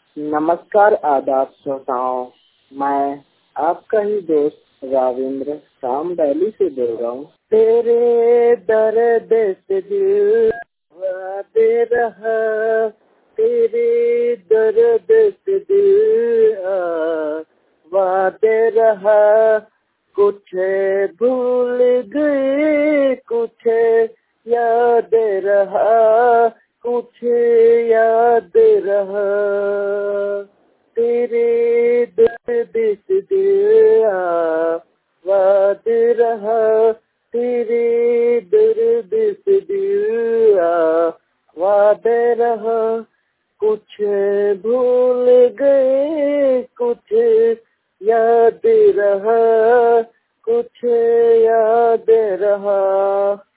नमस्कार आदाब श्रोताओं, मैं आपका ही दोस्त राविंद्र शाम दिल्ली से बोल रहा हूँ। तेरे दर्द से दिल दे रहा, तेरे दर्द से दिल दे रहा। कुछ भूल गए, कुछ याद रहा, कुछ याद रहा। तेरे दर्द से दिल आबाद रहा, तेरे दर्द से दिल आबाद रहा। कुछ भूल गए, कुछ याद रहा, कुछ याद रहा।